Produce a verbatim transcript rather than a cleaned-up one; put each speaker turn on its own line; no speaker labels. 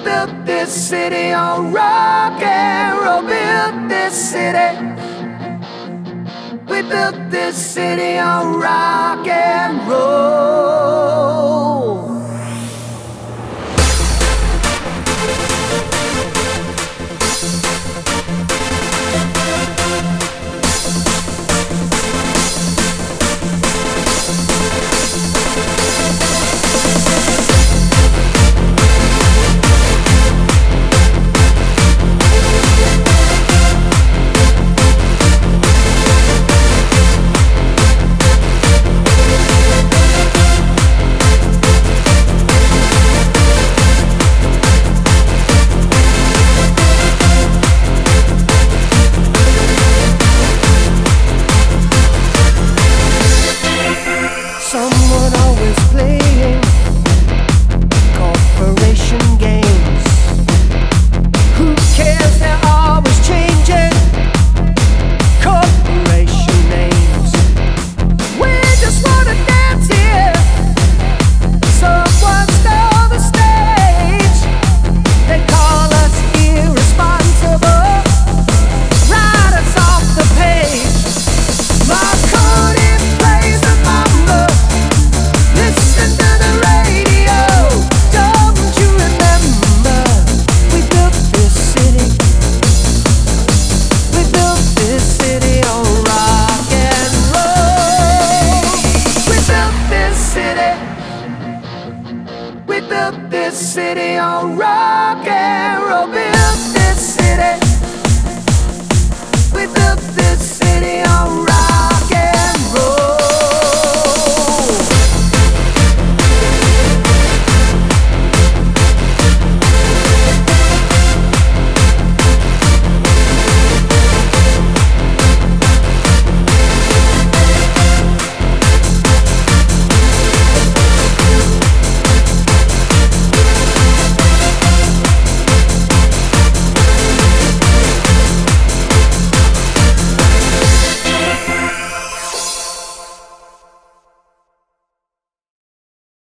built this city on rock and roll. Built this city. We built this city on rock and roll. Someone always playing corporation games. Who cares? They're always changing corporation names. We just wanna dance here. Someone stole the stage. They call us irresponsible. Write us off the page. Marconi plays the mambo. Listen to the radio. Don't you remember? We built this city. We built this city on rock and roll. We built this city. We built this city on rock.